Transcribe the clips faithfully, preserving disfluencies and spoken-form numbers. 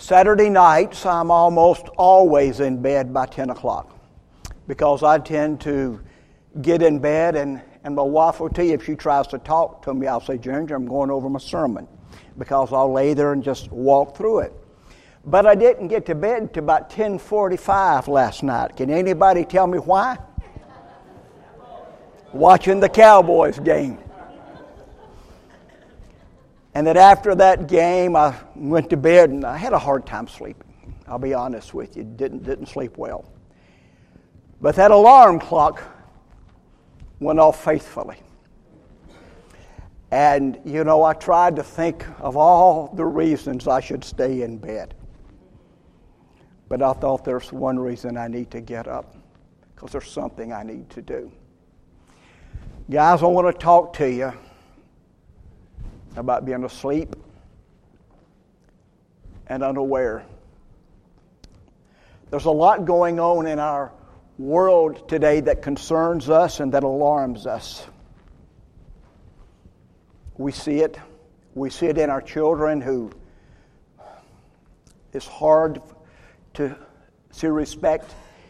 Saturday nights, I'm almost always in bed by ten o'clock because I tend to get in bed, and, and my wife will tell you if she tries to talk to me, I'll say, Ginger, I'm going over my sermon, because I'll lay there and just walk through it. But I didn't get to bed until about ten forty-five last night. Can anybody tell me why? Watching the Cowboys game. And that after that game, I went to bed and I had a hard time sleeping. I'll be honest with you, didn't didn't sleep well. But that alarm clock went off faithfully. And, you know, I tried to think of all the reasons I should stay in bed. But I thought there's one reason I need to get up, because there's something I need to do. Guys, I want to talk to you about being asleep and unaware. There's a lot going on in our world today that concerns us and that alarms us. We see it. We see it in our children who it's hard to see respect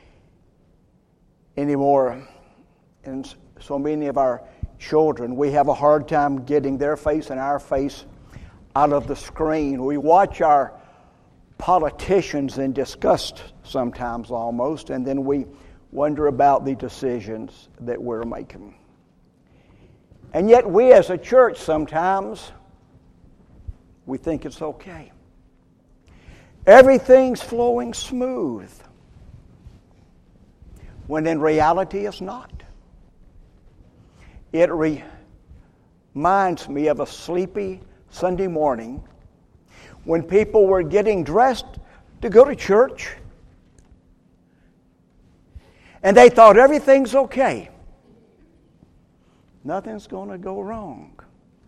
anymore. And so many of our children, we have a hard time getting their face and our face out of the screen. We watch our politicians in disgust sometimes almost, and then we wonder about the decisions that we're making. And yet we as a church sometimes, we think it's okay. Everything's flowing smooth, when in reality it's not. It re- reminds me of a sleepy Sunday morning when people were getting dressed to go to church, and they thought everything's okay. Nothing's going to go wrong,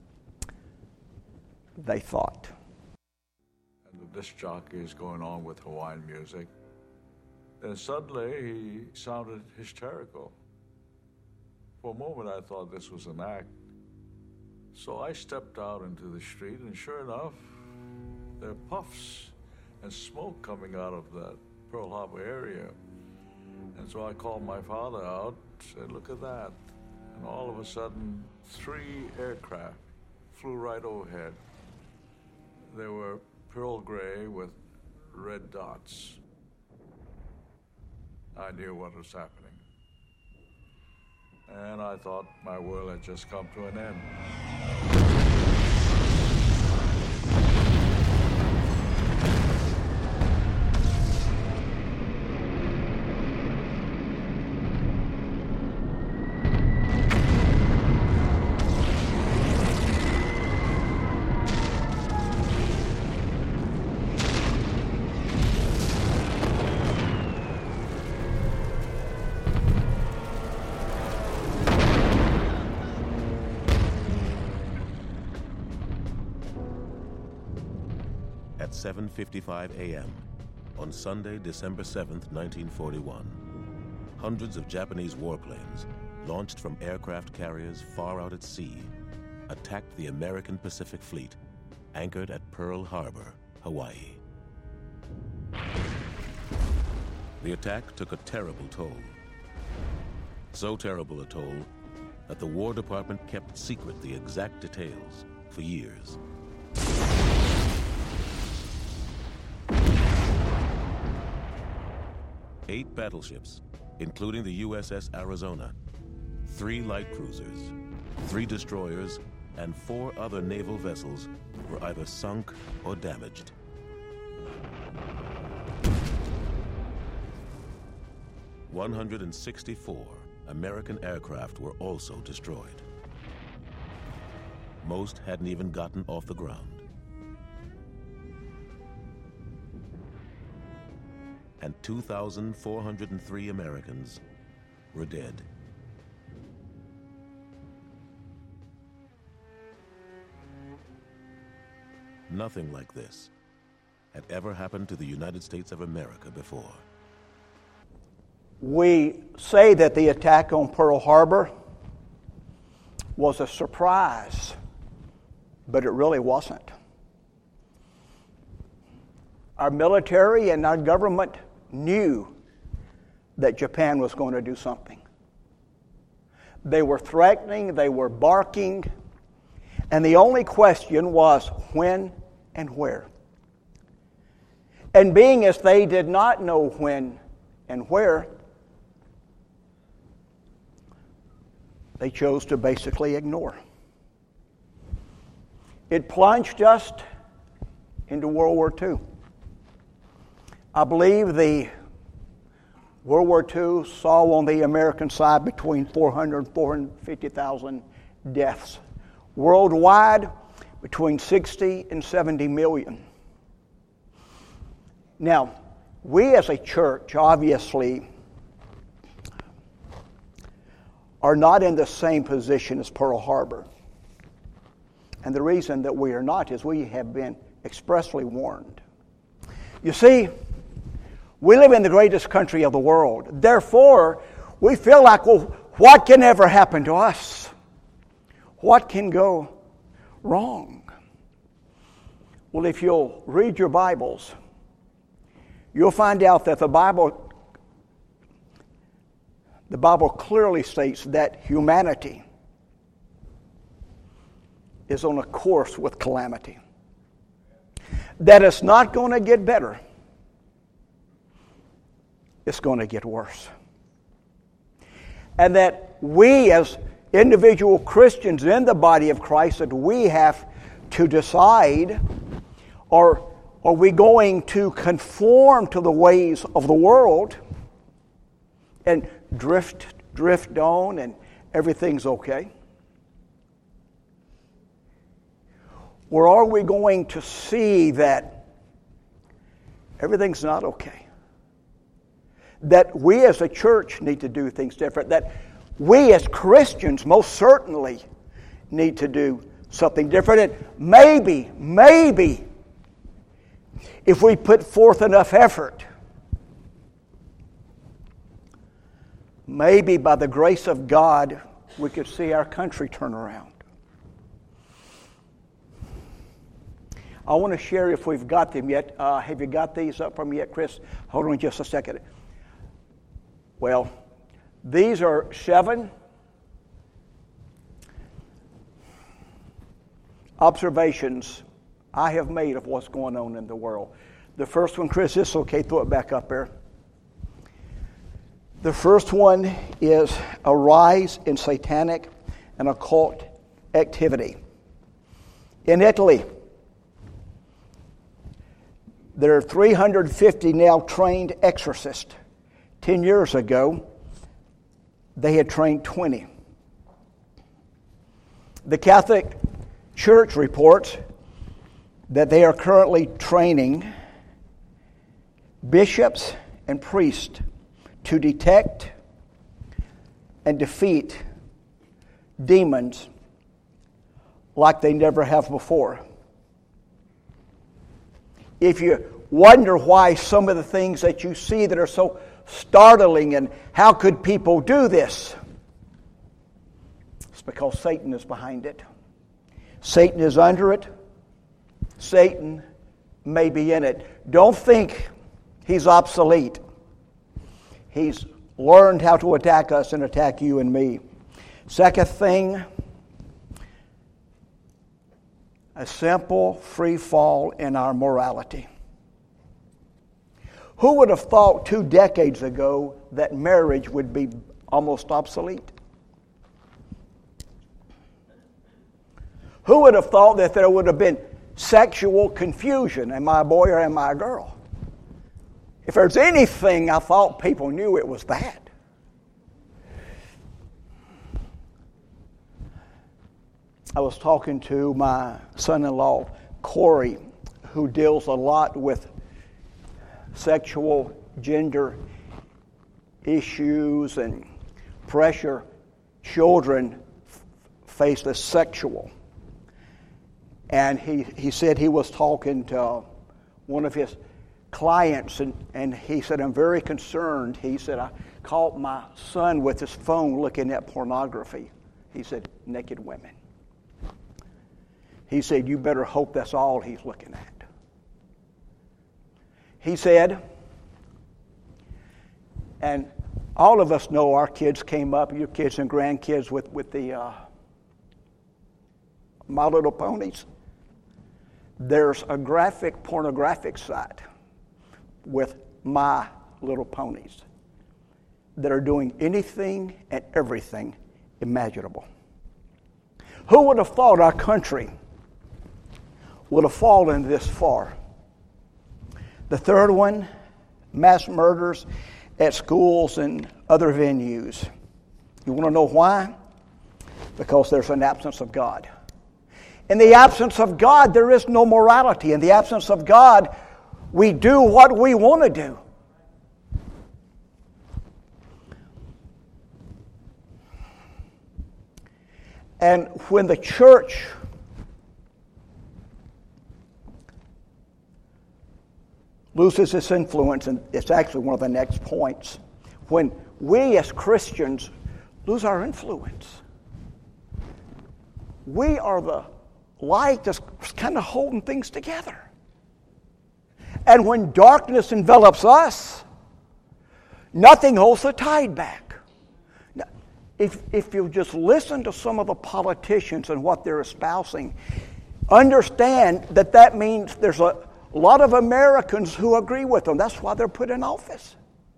they thought. And the disc jockey is going on with Hawaiian music. Then suddenly he sounded hysterical. For a moment I thought this was an act. So I stepped out into the street, and sure enough, there are puffs and smoke coming out of that Pearl Harbor area. And so I called my father out, said, look at that. And all of a sudden, three aircraft flew right overhead. They were pearl gray with red dots. I knew what was happening. And I thought my world had just come to an end. At seven fifty-five a.m. on Sunday, December seventh, nineteen forty-one, hundreds of Japanese warplanes, launched from aircraft carriers far out at sea, attacked the American Pacific Fleet, anchored at Pearl Harbor, Hawaii. The attack took a terrible toll. So terrible a toll that the War Department kept secret the exact details for years. Eight battleships, including the U S S Arizona, three light cruisers, three destroyers, and four other naval vessels were either sunk or damaged. one hundred sixty-four American aircraft were also destroyed. Most hadn't even gotten off the ground. And two thousand four hundred three Americans were dead. Nothing like this had ever happened to the United States of America before. We say that the attack on Pearl Harbor was a surprise, but it really wasn't. our military and our government knew that Japan was going to do something. They were threatening, they were barking, and the only question was when and where. And being as they did not know when and where, they chose to basically ignore. It plunged us into World War Two. I believe the World War Two saw on the American side between four hundred and four hundred fifty thousand deaths. Worldwide, between sixty and seventy million. Now, we as a church, obviously, are not in the same position as Pearl Harbor. And the reason that we are not is we have been expressly warned. You see, we live in the greatest country of the world. Therefore, we feel like, well, what can ever happen to us? What can go wrong? Well, if you'll read your Bibles, you'll find out that the Bible, the Bible clearly states that humanity is on a course with calamity. That it's not going to get better. It's going to get worse. And that we as individual Christians in the body of Christ, that we have to decide, or are we going to conform to the ways of the world and drift, drift on and everything's okay? Or are we going to see that everything's not okay? That we as a church need to do things different. That we as Christians most certainly need to do something different. And maybe, maybe, if we put forth enough effort, maybe by the grace of God, we could see our country turn around. I want to share, if we've got them yet. Uh, have you got these up from yet, Chris? Hold on just a second. Well, these are seven observations I have made of what's going on in the world. The first one, Chris, it's okay, throw it back up there. The first one is a rise in satanic and occult activity. In Italy, there are three hundred fifty now trained exorcists. Ten years ago, they had trained twenty. The Catholic Church reports that they are currently training bishops and priests to detect and defeat demons like they never have before. If you wonder why some of the things that you see that are so startling and how could people do this, it's because Satan is behind it. Satan is under it. Satan may be in it. Don't think he's obsolete. He's learned how to attack us and attack you and me. Second thing, a simple free fall in our morality. Who would have thought two decades ago that marriage would be almost obsolete? Who would have thought that there would have been sexual confusion? Am I a boy or am I a girl? If there's anything I thought people knew, it was that. I was talking to my son-in-law, Corey, who deals a lot with sexual, gender issues and pressure children f- face as sexual. And he, he said he was talking to one of his clients, and, and he said, I'm very concerned. He said, I caught my son with his phone looking at pornography. He said, naked women. He said, you better hope that's all he's looking at. he said, and all of us know our kids came up, your kids and grandkids, with, with the uh, My Little Ponies. There's a graphic pornographic site with My Little Ponies that are doing anything and everything imaginable. Who would have thought our country would have fallen this far? The third one, mass murders at schools and other venues. You want to know why? Because there's an absence of God. In the absence of God, there is no morality. In the absence of God, we do what we want to do. And when the church loses its influence, and it's actually one of the next points, when we as Christians lose our influence, we are the light that's kind of holding things together. And when darkness envelops us, nothing holds the tide back. Now, if, if you just listen to some of the politicians and what they're espousing, understand that that means there's a lot of Americans who agree with them. That's why they're put in office.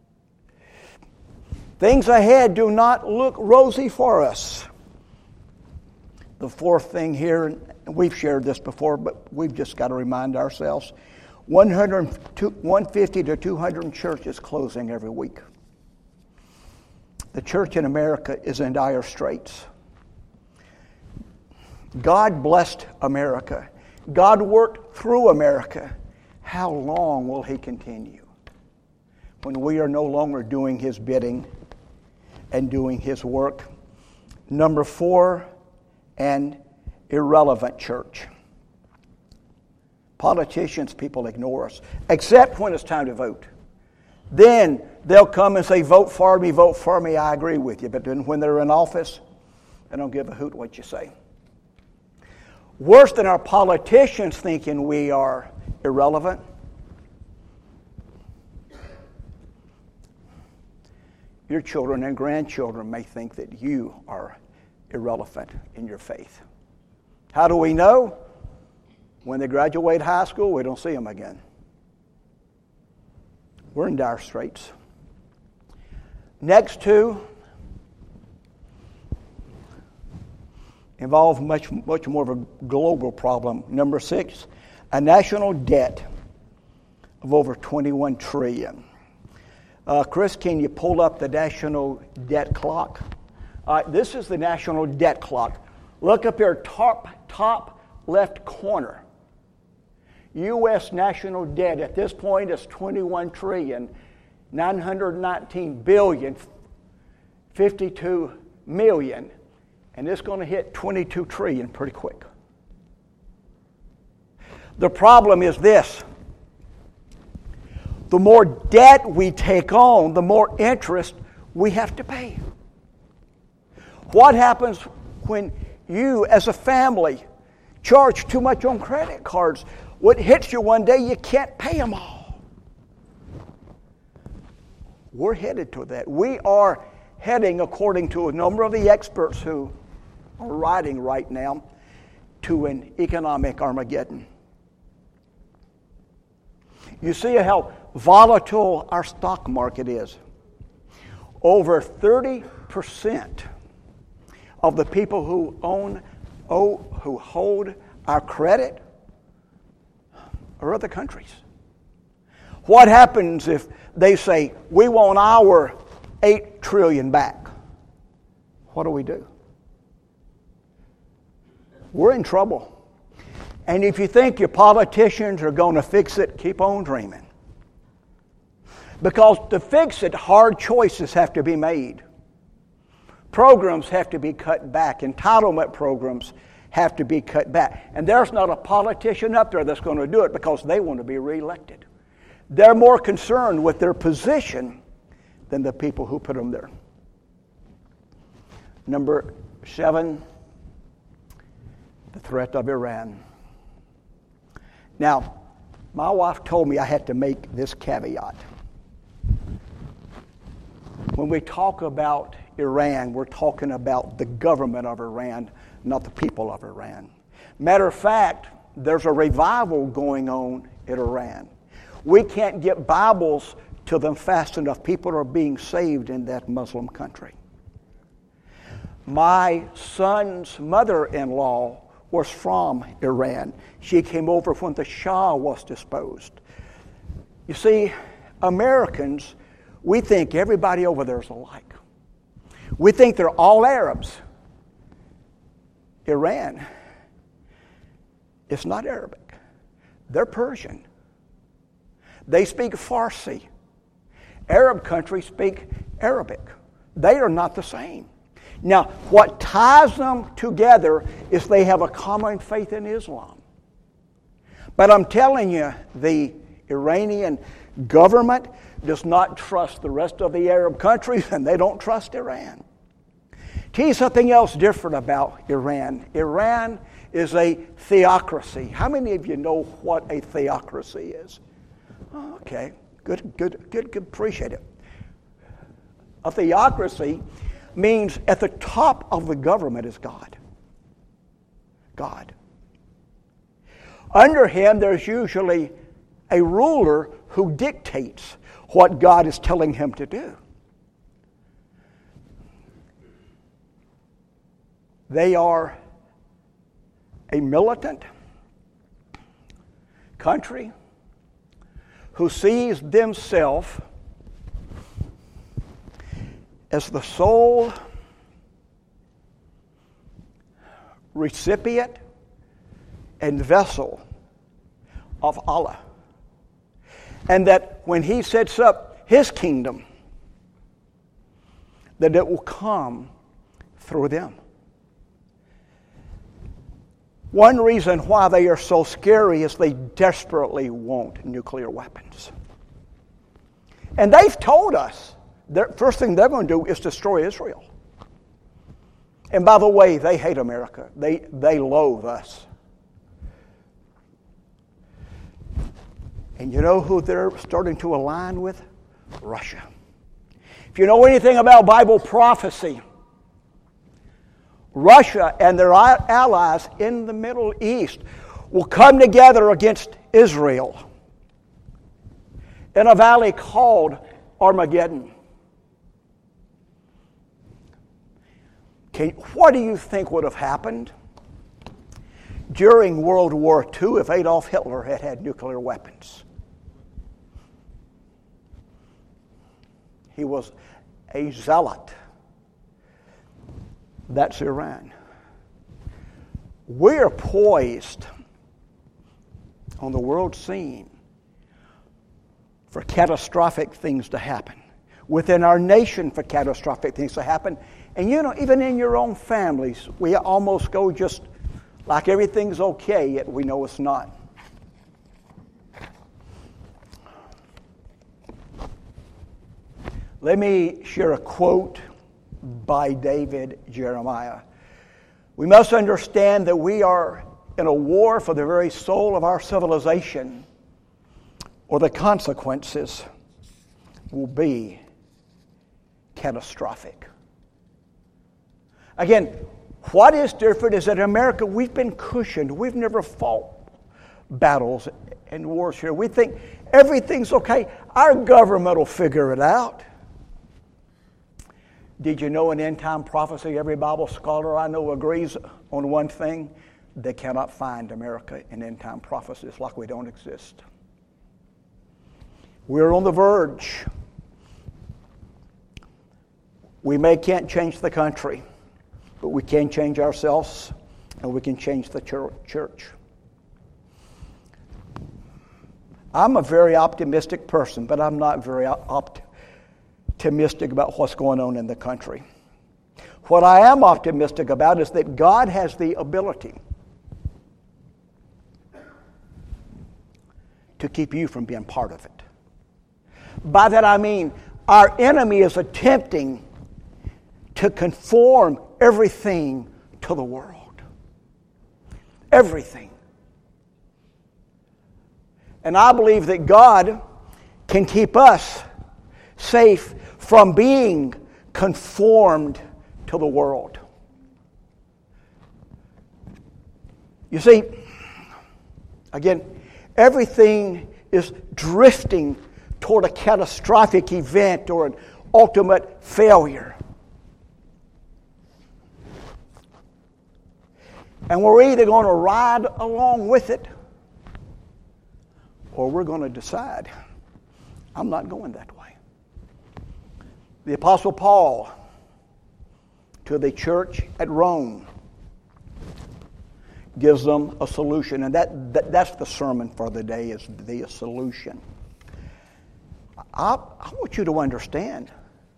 Things ahead do not look rosy for us. The fourth thing here, and we've shared this before, but we've just got to remind ourselves, one fifty to two hundred churches closing every week. The church in America is in dire straits. God blessed America. God worked through America. How long will He continue when we are no longer doing His bidding and doing His work? Number four, an irrelevant church. Politicians, people ignore us, except when it's time to vote. Then they'll come and say, vote for me, vote for me, I agree with you. But then when they're in office, they don't give a hoot what you say. Worse than our politicians thinking we are irrelevant, your children and grandchildren may think that you are irrelevant in your faith. How do we know? When they graduate high school, we don't see them again. We're in dire straits. Next two involve much, much more of a global problem. Number six, a national debt of over twenty-one trillion dollars. Uh, Chris, can you pull up the national debt clock? Uh, this is the national debt clock. Look up here, top, top left corner. U S national debt at this point is twenty-one trillion nine hundred nineteen billion fifty-two million, and it's going to hit twenty-two trillion pretty quick. The problem is this: the more debt we take on, the more interest we have to pay. What happens when you, as a family, charge too much on credit cards? What hits you one day, you can't pay them all. We're headed to that. We are heading, according to a number of the experts who are writing right now, to an economic Armageddon. You see how volatile our stock market is. Over thirty percent of the people who own, oh, who hold our credit are other countries. What happens if they say, we want our eight trillion back? What do we do? We're in trouble. And if you think your politicians are going to fix it, keep on dreaming. Because to fix it, hard choices have to be made. Programs have to be cut back. Entitlement programs have to be cut back. And there's not a politician up there that's going to do it because they want to be reelected. They're more concerned with their position than the people who put them there. Number seven, the threat of Iran. Now, My wife told me I had to make this caveat. When we talk about Iran, we're talking about the government of Iran, not the people of Iran. Matter of fact, there's a revival going on in Iran. We can't get Bibles to them fast enough. People are being saved in that Muslim country. My son's mother-in-law was from Iran. She came over when the Shah was disposed. You see, Americans, we think everybody over there is alike. We think they're all Arabs. Iran is not Arabic. They're Persian. They speak Farsi. Arab countries speak Arabic. They are not the same. Now, what ties them together is they have a common faith in Islam. But I'm telling you, the Iranian government does not trust the rest of the Arab countries, and they don't trust Iran. Tell you something else different about Iran. Iran is a theocracy. How many of you know what a theocracy is? Oh, okay, good, good, good, good, appreciate it. A theocracy means at the top of the government is God. God. Under him, there's usually a ruler who dictates what God is telling him to do. They are a militant country who sees themselves as the sole recipient and vessel of Allah. And that when he sets up his kingdom, that it will come through them. One reason why they are so scary is they desperately want nuclear weapons. And they've told us the first thing they're going to do is destroy Israel. And by the way, they hate America. They, they loathe us. And you know who they're starting to align with? Russia. If you know anything about Bible prophecy, Russia and their allies in the Middle East will come together against Israel in a valley called Armageddon. Can, what do you think would have happened during World War Two if Adolf Hitler had had nuclear weapons? He was a zealot. That's Iran. We are poised on the world scene for catastrophic things to happen. Within our nation, for catastrophic things to happen. And you know, even in your own families, we almost go just like everything's okay, yet we know it's not. Let me share a quote by David Jeremiah. We must understand that we are in a war for the very soul of our civilization, or the consequences will be catastrophic. Again, what is different is that in America we've been cushioned. We've never fought battles and wars here. We think everything's okay. Our government will figure it out. Did you know in end-time prophecy, every Bible scholar I know agrees on one thing? They cannot find America in end-time prophecy. It's like we don't exist. We're on the verge. We may can't change the country, but we can change ourselves, and we can change the church. I'm a very optimistic person, but I'm not very optimistic about what's going on in the country. What I am optimistic about is that God has the ability to keep you from being part of it. By that I mean, our enemy is attempting to conform everything to the world. Everything. And I believe that God can keep us safe from being conformed to the world. You see, again, everything is drifting toward a catastrophic event or an ultimate failure. And we're either going to ride along with it or we're going to decide, I'm not going that way. The Apostle Paul to the church at Rome gives them a solution. And that, that that's the sermon for the day, is the solution. I, I want you to understand.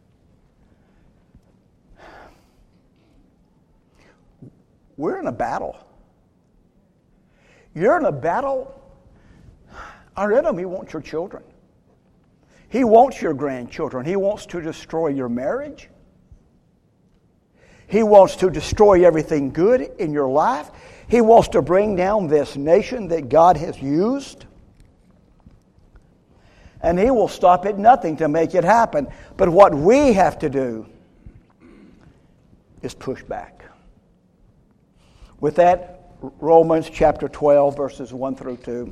We're in a battle. You're in a battle. Our enemy wants your children. He wants your grandchildren. He wants to destroy your marriage. He wants to destroy everything good in your life. He wants to bring down this nation that God has used. And he will stop at nothing to make it happen. But what we have to do is push back. With that, Romans chapter twelve, verses one through two.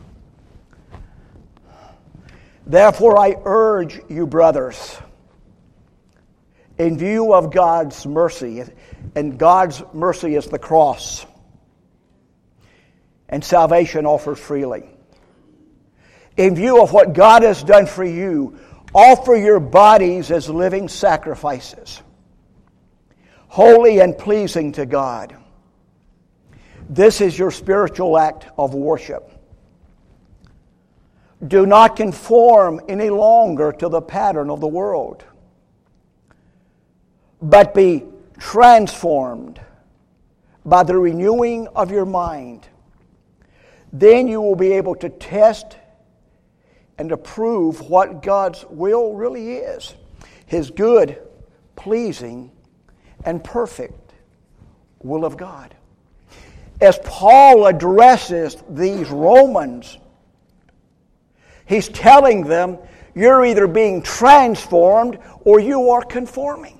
Therefore I urge you, brothers, in view of God's mercy, and God's mercy is the cross, and salvation offered freely. In view of what God has done for you, offer your bodies as living sacrifices, holy and pleasing to God. This is your spiritual act of worship. Do not conform any longer to the pattern of the world, but be transformed by the renewing of your mind. Then you will be able to test and approve what God's will really is, His good, pleasing, and perfect will of God. As Paul addresses these Romans, he's telling them, you're either being transformed or you are conforming.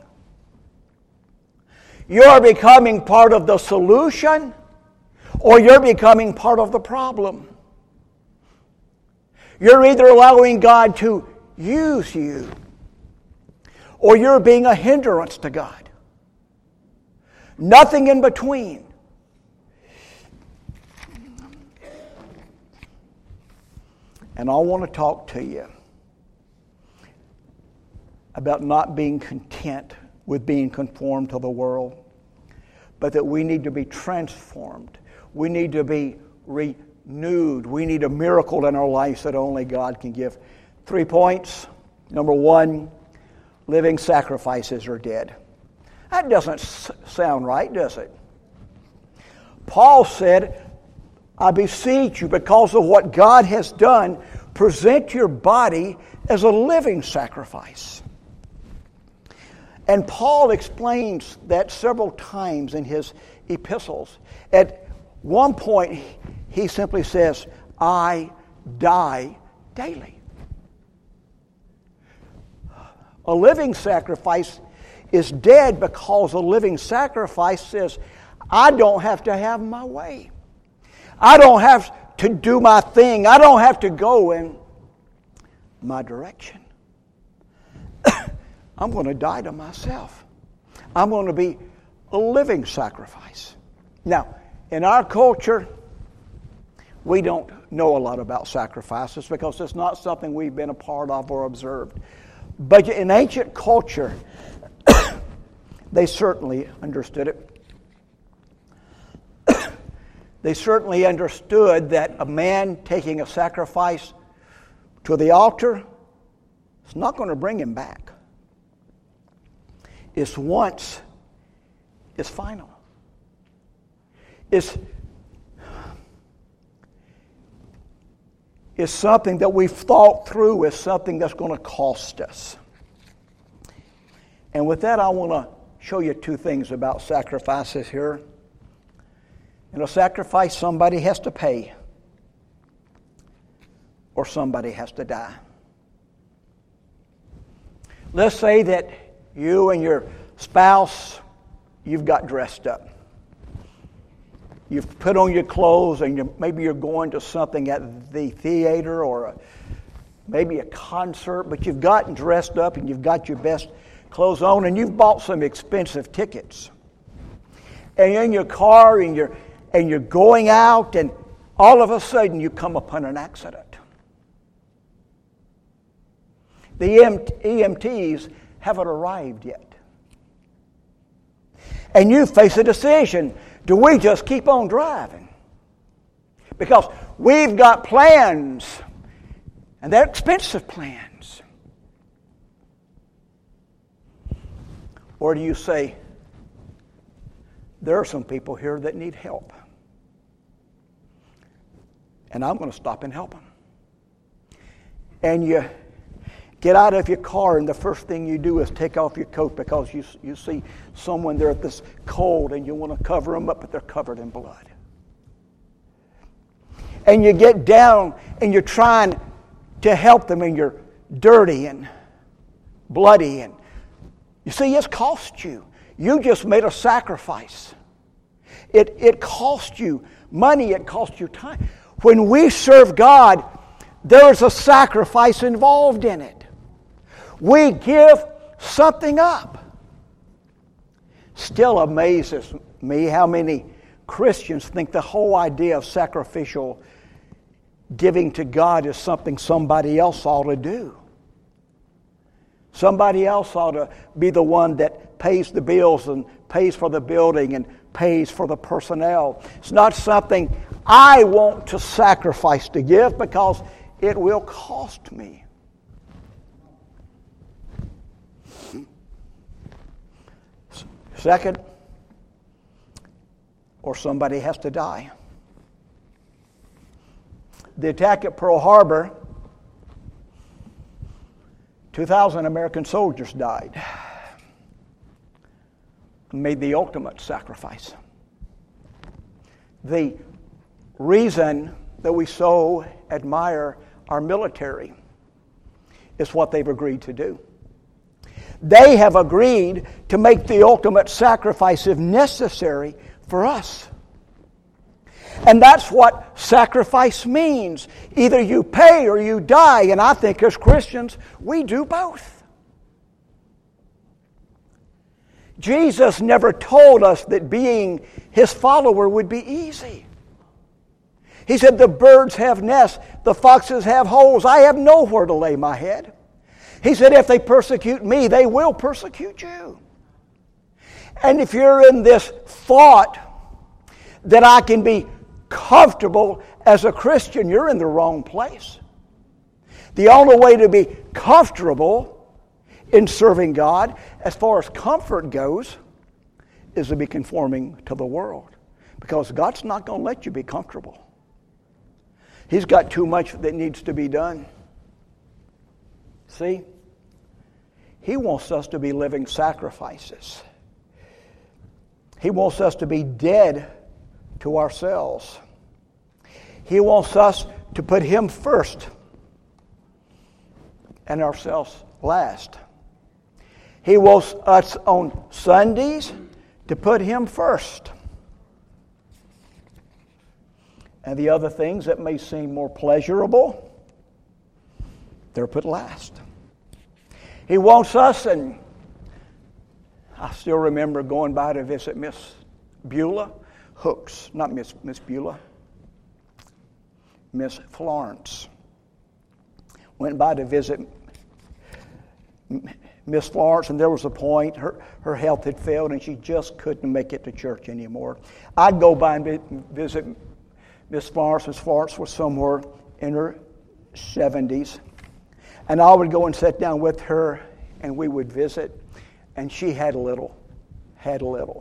You're becoming part of the solution or you're becoming part of the problem. You're either allowing God to use you or you're being a hindrance to God. Nothing in between. And I want to talk to you about not being content with being conformed to the world, but that we need to be transformed. We need to be renewed. We need a miracle in our lives that only God can give. Three points. Number one, living sacrifices are dead. That doesn't s- sound right, does it? Paul said, I beseech you, because of what God has done, present your body as a living sacrifice. And Paul explains that several times in his epistles. At one point, he simply says, I die daily. A living sacrifice is dead because a living sacrifice says, I don't have to have my way. I don't have to do my thing. I don't have to go in my direction. I'm going to die to myself. I'm going to be a living sacrifice. Now, in our culture, we don't know a lot about sacrifices because it's not something we've been a part of or observed. But in ancient culture, they certainly understood it. They certainly understood that a man taking a sacrifice to the altar is not going to bring him back. It's once, it's final. It's, it's something that we've thought through as something that's going to cost us. And with that, I want to show you two things about sacrifices here. In a sacrifice, somebody has to pay. or somebody has to die. Let's say that you and your spouse, you've got dressed up. You've put on your clothes, and you're, maybe you're going to something at the theater or a, maybe a concert, but you've gotten dressed up and you've got your best clothes on, and you've bought some expensive tickets. And you're in your car, and you're, and you're going out, and all of a sudden you come upon an accident. The E M Ts haven't arrived yet. And you face a decision. Do we just keep on driving? Because we've got plans, and they're expensive plans. Or do you say, there are some people here that need help, and I'm going to stop and help them. And you get out of your car, and the first thing you do is take off your coat because you, you see someone there that's cold, and you want to cover them up, but they're covered in blood. And you get down, and you're trying to help them, and you're dirty and bloody. And you see, it's cost you. You just made a sacrifice. It, it cost you money. It cost you time. When we serve God, there's a sacrifice involved in it. We give something up. Still amazes me how many Christians think the whole idea of sacrificial giving to God is something somebody else ought to do. Somebody else ought to be the one that pays the bills and pays for the building and pays for the personnel. It's not something I want to sacrifice to give because it will cost me. Second, or somebody has to die. The attack at Pearl Harbor, two thousand American soldiers died. Made the ultimate sacrifice. The reason that we so admire our military is what they've agreed to do. They have agreed to make the ultimate sacrifice if necessary for us. And that's what sacrifice means. Either you pay or you die. And I think as Christians, we do both. Jesus never told us that being His follower would be easy. He said, the birds have nests, the foxes have holes. I have nowhere to lay my head. He said, if they persecute me, they will persecute you. And if you're in this thought that I can be comfortable as a Christian, you're in the wrong place. The only way to be comfortable in serving God, as far as comfort goes, is to be conforming to the world. Because God's not going to let you be comfortable. He's got too much that needs to be done. See? He wants us to be living sacrifices. He wants us to be dead to ourselves. He wants us to put Him first and ourselves last. He wants us on Sundays to put Him first. And the other things that may seem more pleasurable, they're put last. He wants us, and I still remember going by to visit Miss Beulah Hooks, not Miss Miss Beulah, Miss Florence. Went by to visit Miss Florence, and there was a point, her, her health had failed, and she just couldn't make it to church anymore. I'd go by and visit Miss Florence. Miss Florence was somewhere in her seventies. And I would go and sit down with her, and we would visit, and she had a little, had a little.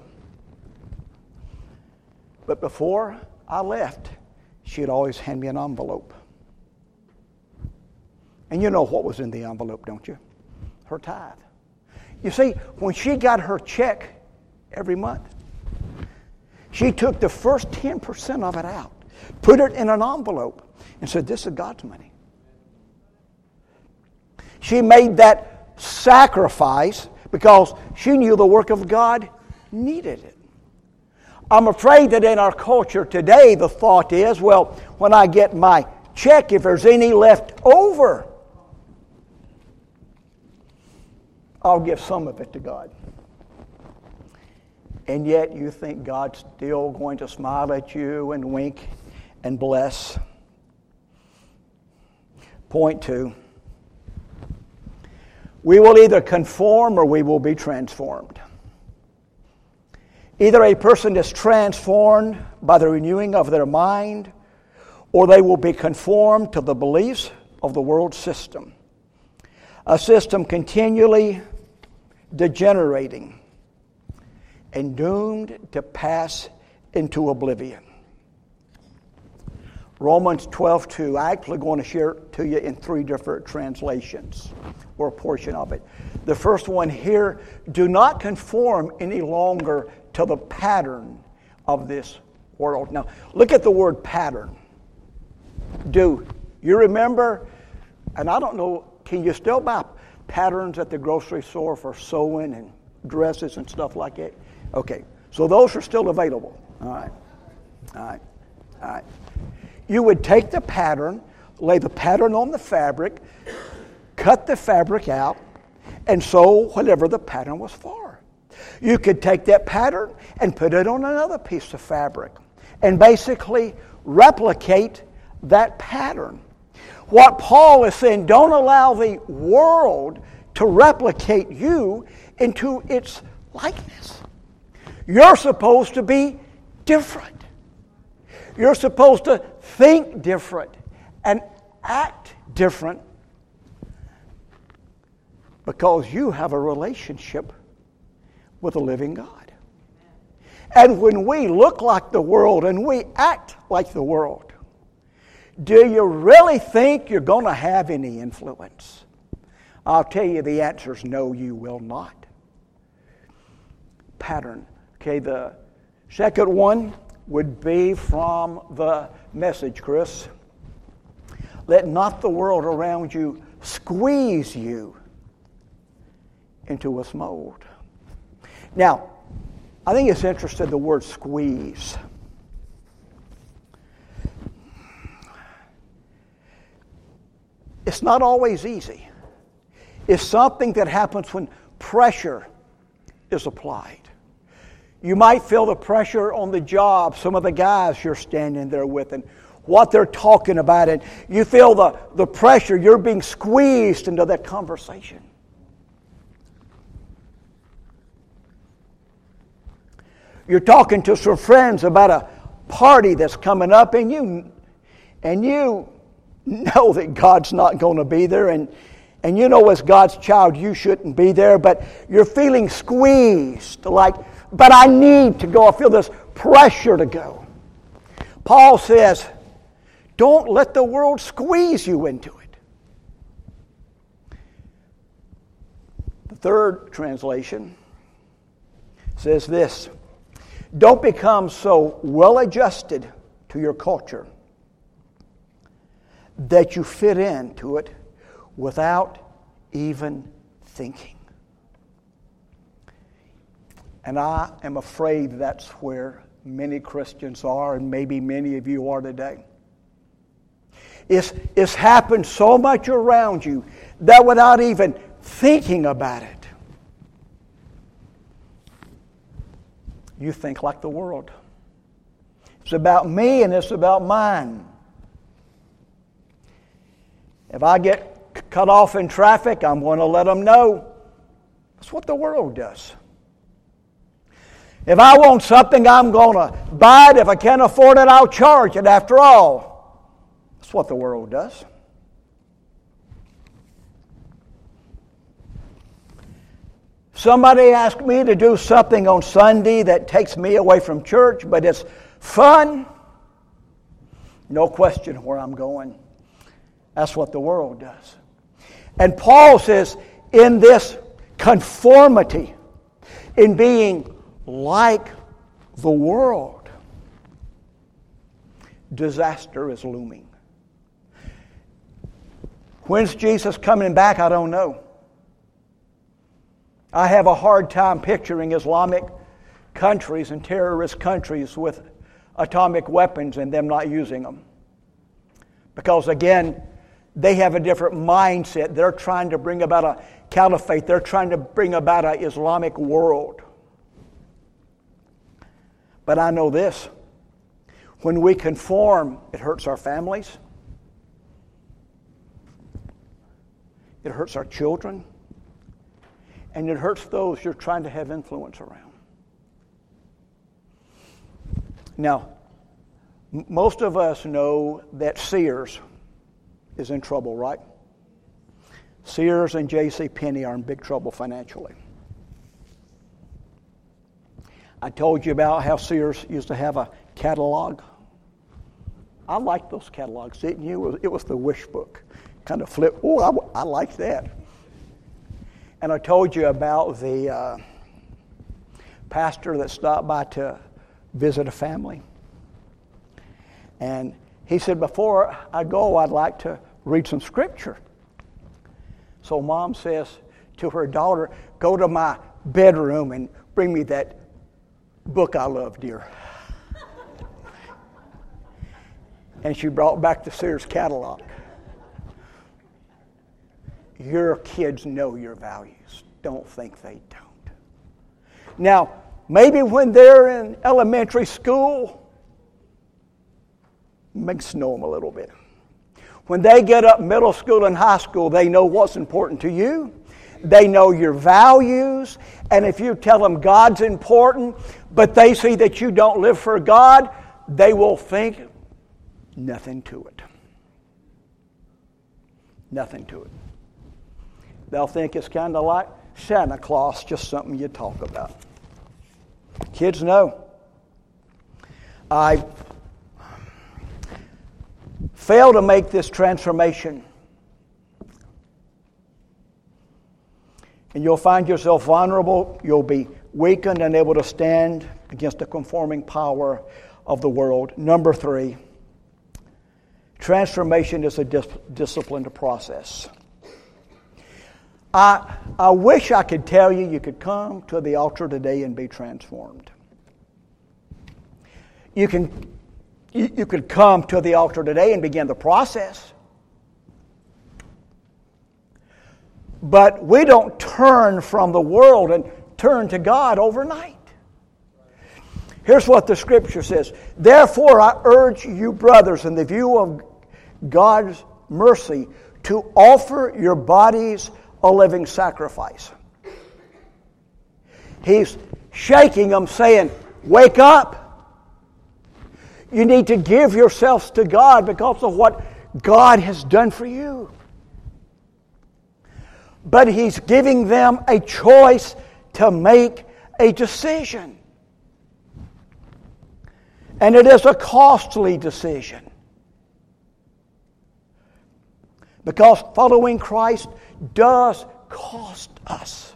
But before I left, she'd always hand me an envelope. And you know what was in the envelope, don't you? Her tithe. You see, when she got her check every month, she took the first ten percent of it out, put it in an envelope, and said, this is God's money. She made that sacrifice because she knew the work of God needed it. I'm afraid that in our culture today, the thought is, well, when I get my check, if there's any left over, I'll give some of it to God. And yet you think God's still going to smile at you and wink and bless. Point two. We will either conform or we will be transformed. Either a person is transformed by the renewing of their mind, or they will be conformed to the beliefs of the world system. A system continually degenerating and doomed to pass into oblivion. Romans twelve two, I'm actually going to share it to you in three different translations, or a portion of it. The first one here, do not conform any longer to the pattern of this world. Now, look at the word pattern. Do you remember, and I don't know, can you still buy patterns at the grocery store for sewing and dresses and stuff like that? Okay, so those are still available. All right, all right, all right. You would take the pattern, lay the pattern on the fabric, cut the fabric out, and sew whatever the pattern was for. You could take that pattern and put it on another piece of fabric and basically replicate that pattern. What Paul is saying, don't allow the world to replicate you into its likeness. You're supposed to be different. You're supposed to think different and act different because you have a relationship with the living God. And when we look like the world and we act like the world, do you really think you're going to have any influence? I'll tell you the answer is no, you will not. Pattern. Okay, the second one would be from the Message, Chris. Let not the world around you squeeze you into its mold. Now, I think it's interesting, the word squeeze. It's not always easy. It's something that happens when pressure is applied. You might feel the pressure on the job, some of the guys you're standing there with, and what they're talking about, and you feel the, the pressure, you're being squeezed into that conversation. You're talking to some friends about a party that's coming up, and you and you know that God's not going to be there, and, and you know as God's child you shouldn't be there, but you're feeling squeezed, like, but I need to go. I feel this pressure to go. Paul says, don't let the world squeeze you into it. The third translation says this, don't become so well adjusted to your culture that you fit into it without even thinking. And I am afraid that's where many Christians are, and maybe many of you are today. It's, it's happened so much around you that without even thinking about it, you think like the world. It's about me and it's about mine. If I get cut off in traffic, I'm going to let them know. That's what the world does. If I want something, I'm going to buy it. If I can't afford it, I'll charge it. After all, that's what the world does. Somebody asked me to do something on Sunday that takes me away from church, but it's fun. No question where I'm going. That's what the world does. And Paul says, in this conformity, in being like the world, disaster is looming. When's Jesus coming back? I don't know. I have a hard time picturing Islamic countries and terrorist countries with atomic weapons and them not using them. Because again, they have a different mindset. They're trying to bring about a caliphate. They're trying to bring about an Islamic world. But I know this. When we conform, it hurts our families. It hurts our children. And it hurts those you're trying to have influence around. Now, m- most of us know that Sears is in trouble, right? Sears and J C Penney are in big trouble financially. I told you about how Sears used to have a catalog. I liked those catalogs, didn't you? It was, it was the wish book. Kind of flip. Oh, I, I liked that. And I told you about the uh, pastor that stopped by to visit a family. And he said, before I go, I'd like to read some scripture. So mom says to her daughter, go to my bedroom and bring me that book I love, dear. And she brought back the Sears catalog. Your kids know your values. Don't think they don't. Now, maybe when they're in elementary school, maybe snow them a little bit. When they get up middle school and high school, they know what's important to you. They know your values. And if you tell them God's important, but they see that you don't live for God, they will think nothing to it. Nothing to it. They'll think it's kind of like Santa Claus, just something you talk about. Kids know. I fail to make this transformation, and you'll find yourself vulnerable. You'll be weakened and able to stand against the conforming power of the world. Number three, transformation is a dis- disciplined process. I, I wish I could tell you you could come to the altar today and be transformed. You can you, you could come to the altar today and begin the process. But we don't turn from the world and turn to God overnight. Here's what the Scripture says. Therefore I urge you, brothers, in the view of God's mercy, to offer your bodies a living sacrifice. He's shaking them, saying, wake up. You need to give yourselves to God because of what God has done for you. But He's giving them a choice to make a decision. And it is a costly decision. Because following Christ does cost us.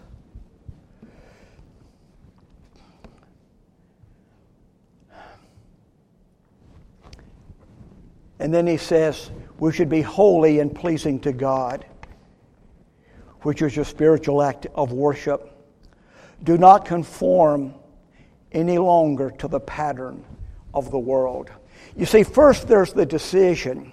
And then he says we should be holy and pleasing to God, which is your spiritual act of worship. Do not conform any longer to the pattern of the world. You see, first there's the decision.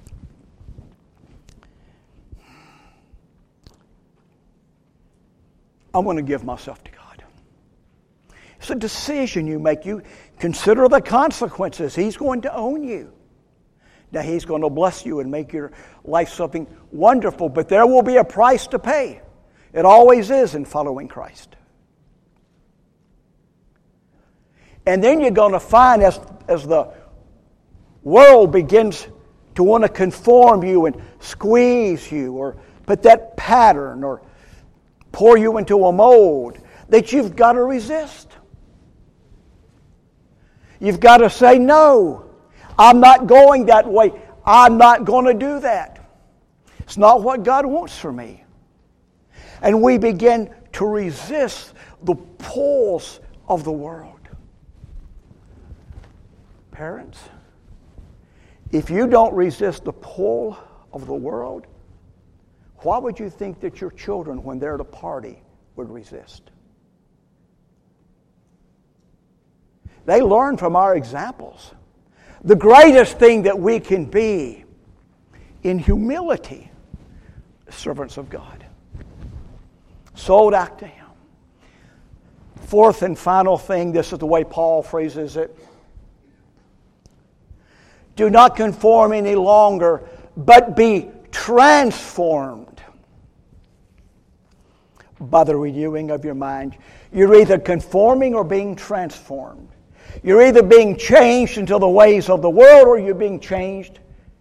I'm going to give myself to God. It's a decision you make. You consider the consequences. He's going to own you. Now, He's going to bless you and make your life something wonderful, but there will be a price to pay. It always is in following Christ. And then you're going to find as, as the world begins to want to conform you and squeeze you or put that pattern or pour you into a mold, that you've got to resist. You've got to say, no, I'm not going that way. I'm not going to do that. It's not what God wants for me. And we begin to resist the pulls of the world. Parents, if you don't resist the pull of the world, Why would you think that your children, when they're at a party, would resist? They learn from our examples. The greatest thing that we can be in humility, servants of God, sold out to Him. Fourth and final thing, this is the way Paul phrases it. Do not conform any longer, but be transformed by the renewing of your mind. You're either conforming or being transformed. You're either being changed into the ways of the world or you're being changed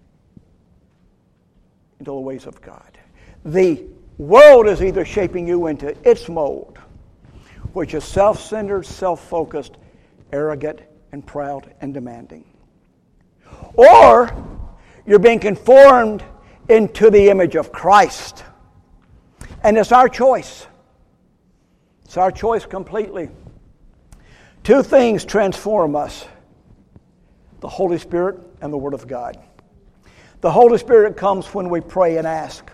into the ways of God. The world is either shaping you into its mold, which is self-centered, self-focused, arrogant, and proud and demanding. Or you're being conformed into the image of Christ. And it's our choice. It's our choice completely. Two things transform us: the Holy Spirit and the Word of God. The Holy Spirit comes when we pray and ask.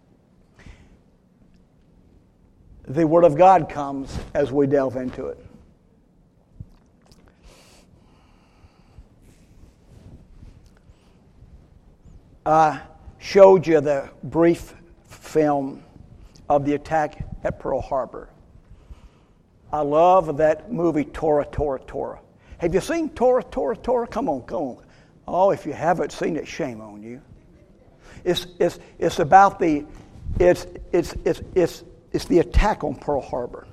The Word of God comes as we delve into it. I showed you the brief film of the attack at Pearl Harbor. I love that movie, Tora, Tora, Tora. Have you seen Tora, Tora, Tora? Come on, come on. Oh, if you haven't seen it, shame on you. It's it's it's about the it's it's it's it's it's the attack on Pearl Harbor.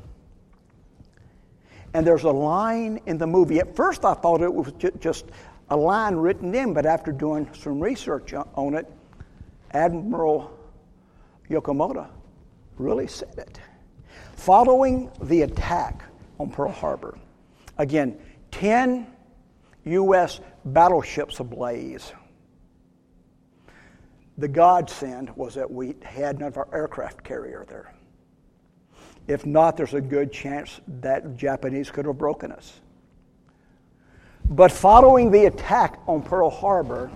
And there's a line in the movie. At first, I thought it was just a line written in, but after doing some research on it, Admiral Yokomoto really said it. Following the attack on Pearl Harbor, again, ten U S battleships ablaze. The godsend was that we had none of our aircraft carrier there. If not, there's a good chance that Japanese could have broken us. But following the attack on Pearl Harbor,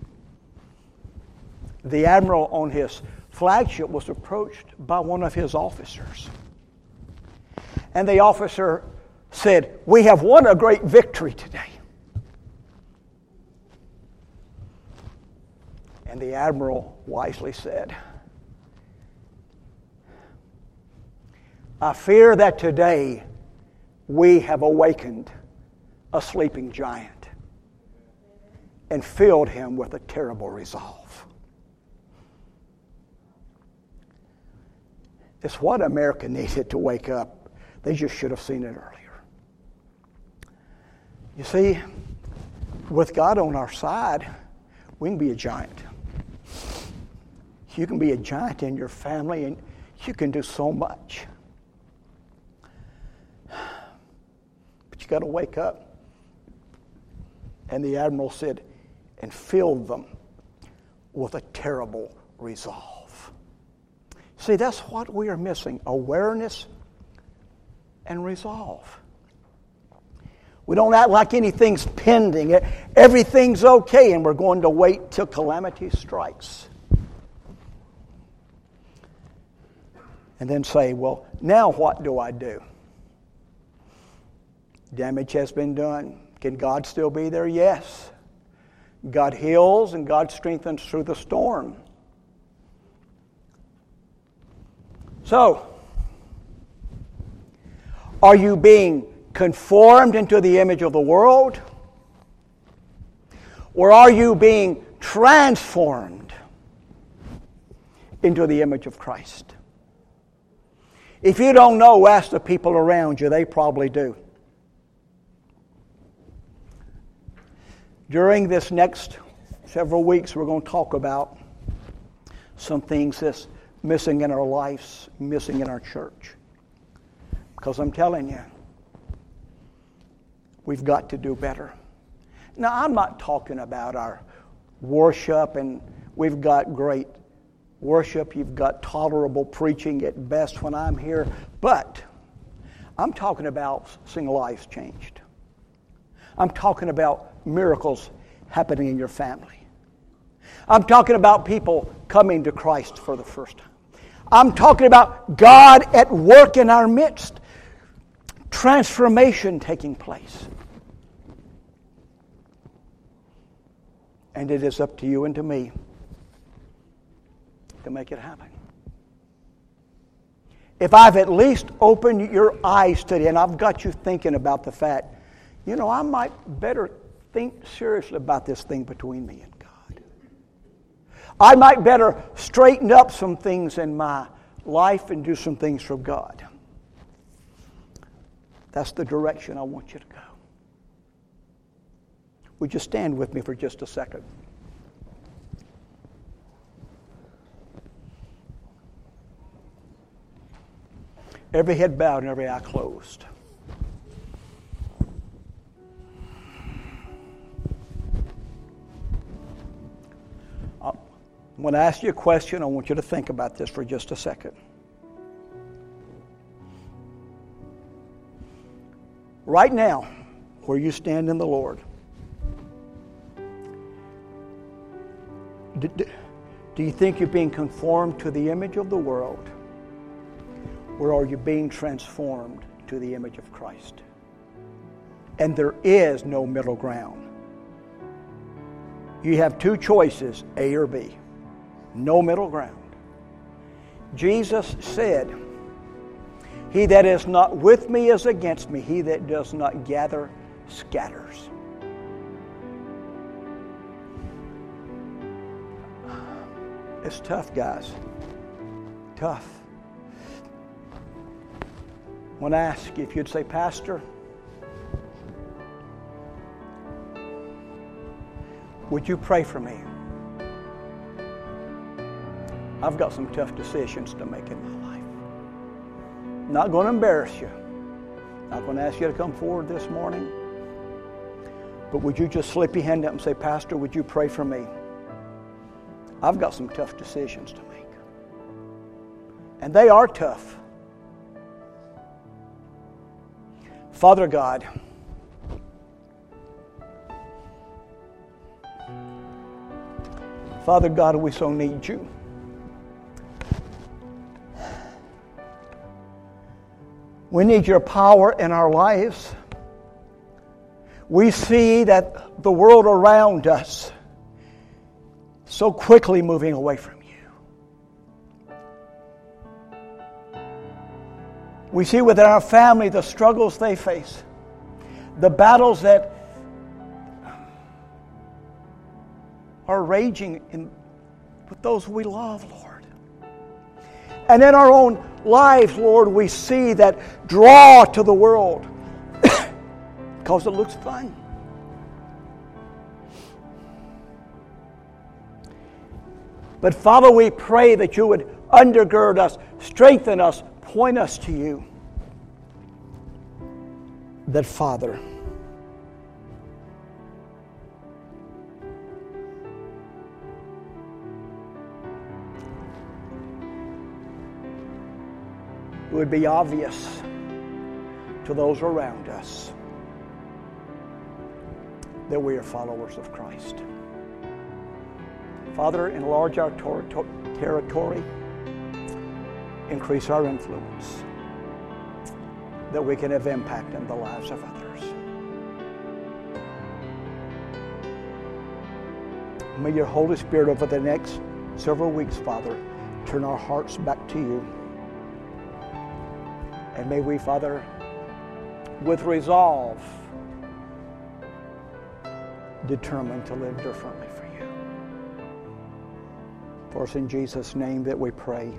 the admiral on his flagship was approached by one of his officers. And the officer said, "We have won a great victory today." And the admiral wisely said, "I fear that today we have awakened a sleeping giant and filled him with a terrible resolve." It's what America needed to wake up. They just should have seen it earlier. You see, with God on our side, we can be a giant. You can be a giant in your family, and you can do so much. But you got to wake up. And the admiral said, and filled them with a terrible resolve. See, that's what we are missing: awareness and resolve. We don't act like anything's pending. Everything's okay, and we're going to wait till calamity strikes. And then say, well, now what do I do? Damage has been done. Can God still be there? Yes. God heals and God strengthens through the storm. So, are you being conformed into the image of the world? Or are you being transformed into the image of Christ? If you don't know, ask the people around you. They probably do. During this next several weeks, we're going to talk about some things that's missing in our lives, missing in our church. Because I'm telling you, we've got to do better. Now, I'm not talking about our worship, and we've got great worship. You've got tolerable preaching at best when I'm here. But I'm talking about seeing lives changed. I'm talking about miracles happening in your family. I'm talking about people coming to Christ for the first time. I'm talking about God at work in our midst. Transformation taking place. And it is up to you and to me to make it happen. If I've at least opened your eyes today and I've got you thinking about the fact, you know, I might better think seriously about this thing between me and God. I might better straighten up some things in my life and do some things from God. That's the direction I want you to go. Would you stand with me for just a second? Every head bowed and every eye closed. I'm going to ask you a question. I want you to think about this for just a second. Right now, where you stand in the Lord, do, do you think you're being conformed to the image of the world? Or are you being transformed to the image of Christ? And there is no middle ground. You have two choices, A or B. No middle ground. Jesus said, "He that is not with me is against me. He that does not gather scatters." It's tough, guys. Tough. I want to ask you if you'd say, "Pastor, would you pray for me? I've got some tough decisions to make in my life. Not going to embarrass you. Not going to ask you to come forward this morning. But would you just slip your hand up and say, "Pastor, would you pray for me? I've got some tough decisions to make." And they are tough. Father God, Father God, we so need you. We need your power in our lives. We see that the world around us is so quickly moving away from you. We see within our family the struggles they face, the battles that are raging in, with those we love, Lord. And in our own lives, Lord, we see that draw to the world because it looks fun. But Father, we pray that you would undergird us, strengthen us, point us to you. That, Father, it would be obvious to those around us that we are followers of Christ. Father, enlarge our tor- tor- territory, increase our influence, that we can have impact in the lives of others. May your Holy Spirit over the next several weeks, Father, turn our hearts back to you. And may we, Father, with resolve, determine to live differently for you. For it's in Jesus' name that we pray,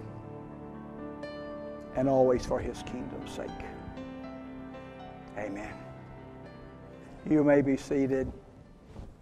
and always for his kingdom's sake. Amen. You may be seated.